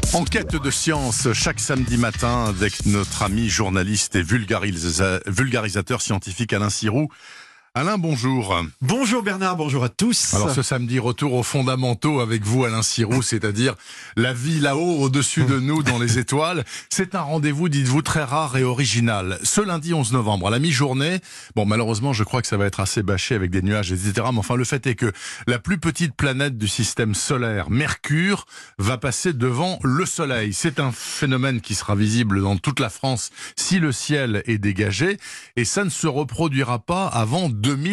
Enquête de science chaque samedi matin avec notre ami journaliste et vulgarisateur scientifique Alain Sirou. Alain, bonjour. Bonjour Bernard, bonjour à tous. Alors ce samedi, retour aux fondamentaux avec vous Alain Sirou, c'est-à-dire la vie là-haut, au-dessus de nous, dans les étoiles. C'est un rendez-vous, dites-vous, très rare et original. Ce lundi 11 novembre, à la mi-journée, bon malheureusement je crois que ça va être assez bâché avec des nuages, etc. Mais enfin le fait est que la plus petite planète du système solaire, Mercure, va passer devant le Soleil. C'est un phénomène qui sera visible dans toute la France si le ciel est dégagé. Et ça ne se reproduira pas avant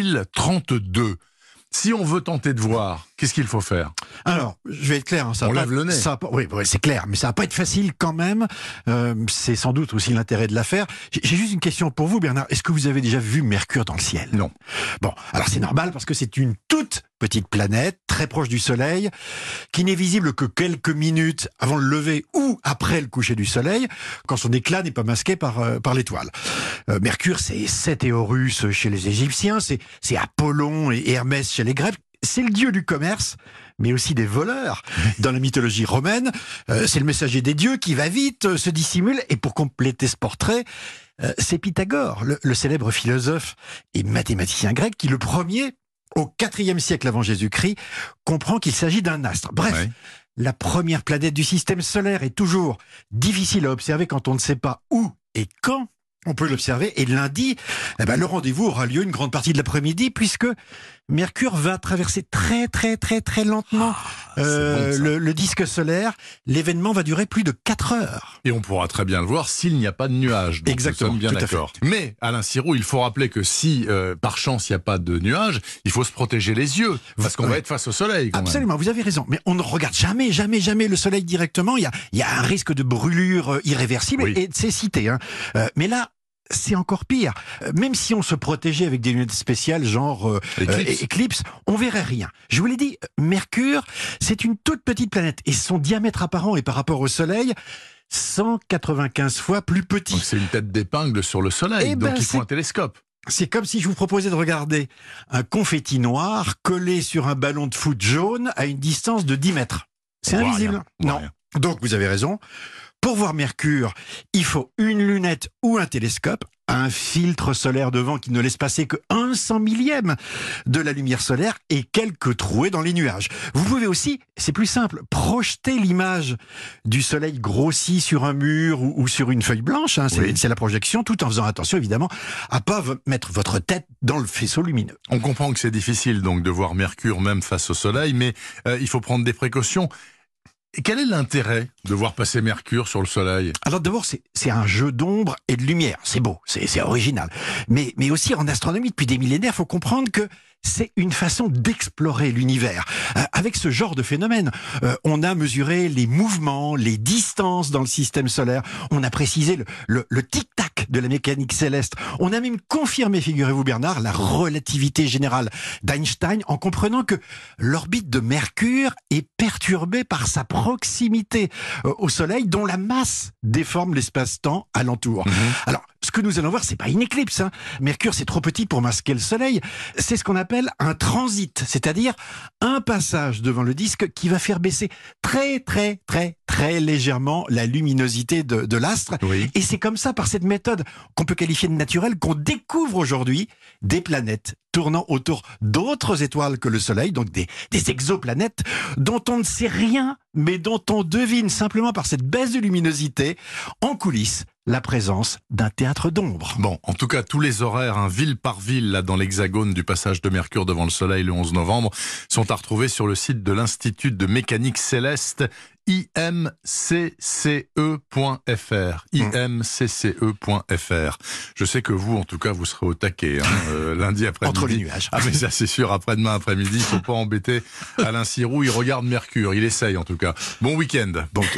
2032. Si on veut tenter de voir, qu'est-ce qu'il faut faire? Alors, je vais être clair. On lève le nez. Oui, c'est clair, mais ça va pas être facile quand même. C'est sans doute aussi l'intérêt de l'affaire. J'ai juste une question pour vous, Bernard. Est-ce que vous avez déjà vu Mercure dans le ciel? Non. Bon, alors c'est normal parce que c'est une toute petite planète, très proche du Soleil, qui n'est visible que quelques minutes avant le lever ou après le coucher du Soleil, quand son éclat n'est pas masqué par l'étoile. Mercure, c'est Seth et Horus chez les Égyptiens, c'est Apollon et Hermès chez les Grecs. C'est le dieu du commerce, mais aussi des voleurs. Dans la mythologie romaine, c'est le messager des dieux qui va vite, se dissimule. Et pour compléter ce portrait, c'est Pythagore, le célèbre philosophe et mathématicien grec, qui le premier, au IVe siècle avant Jésus-Christ, comprend qu'il s'agit d'un astre. Bref, ouais. La première planète du système solaire est toujours difficile à observer quand on ne sait pas où et quand on peut l'observer. Et lundi, le rendez-vous aura lieu une grande partie de l'après-midi, puisque Mercure va traverser très lentement le disque solaire. L'événement va durer plus de 4 heures. Et on pourra très bien le voir s'il n'y a pas de nuages. Donc exactement, nous sommes bien d'accord. Mais Alain Sirou, il faut rappeler que si par chance il n'y a pas de nuages, il faut se protéger les yeux, parce qu'on va être face au soleil. Absolument, vous avez raison. Mais on ne regarde jamais le soleil directement. Il y a un risque de brûlure irréversible, oui. Et c'est cité. Mais là, c'est encore pire. Même si on se protégeait avec des lunettes spéciales, genre Eclipse, on verrait rien. Je vous l'ai dit, Mercure, c'est une toute petite planète. Et son diamètre apparent est par rapport au Soleil 195 fois plus petit. Donc c'est une tête d'épingle sur le Soleil, donc il faut un télescope. C'est comme si je vous proposais de regarder un confetti noir collé sur un ballon de foot jaune à une distance de 10 mètres. C'est invisible. Non. Donc vous avez raison. Pour voir Mercure, il faut une lunette ou un télescope, un filtre solaire devant qui ne laisse passer que 1/100 millième de la lumière solaire et quelques trouées dans les nuages. Vous pouvez aussi, c'est plus simple, projeter l'image du soleil grossi sur un mur ou sur une feuille blanche. C'est la projection, tout en faisant attention évidemment à pas mettre votre tête dans le faisceau lumineux. On comprend que c'est difficile donc de voir Mercure même face au soleil, mais il faut prendre des précautions. Et quel est l'intérêt de voir passer Mercure sur le Soleil? Alors d'abord, c'est un jeu d'ombre et de lumière. C'est beau, c'est original. Mais aussi en astronomie, depuis des millénaires, il faut comprendre que c'est une façon d'explorer l'univers. Avec ce genre de phénomène, on a mesuré les mouvements, les distances dans le système solaire. On a précisé le tic-tac de la mécanique céleste. On a même confirmé, figurez-vous Bernard, la relativité générale d'Einstein en comprenant que l'orbite de Mercure est perturbée par sa proximité au Soleil, dont la masse déforme l'espace-temps alentour. Alors, ce que nous allons voir, c'est pas une éclipse. Mercure, c'est trop petit pour masquer le Soleil. C'est ce qu'on appelle un transit, c'est-à-dire un passage devant le disque qui va faire baisser très légèrement la luminosité de l'astre. Oui. Et c'est comme ça, par cette méthode qu'on peut qualifier de naturelle, qu'on découvre aujourd'hui des planètes tournant autour d'autres étoiles que le Soleil, donc des exoplanètes dont on ne sait rien, mais dont on devine simplement par cette baisse de luminosité en coulisses la présence d'un théâtre d'ombre. Bon, en tout cas, tous les horaires, ville par ville, là, dans l'hexagone du passage de Mercure devant le Soleil le 11 novembre, sont à retrouver sur le site de l'Institut de mécanique céleste, imcce.fr. imcce.fr. Je sais que vous, en tout cas, vous serez au taquet, lundi après-midi. Entre les nuages. Ah, mais ça, c'est sûr, après-demain après-midi, il ne faut pas embêter Alain Sirou, il regarde Mercure, il essaye, en tout cas. Bon week-end.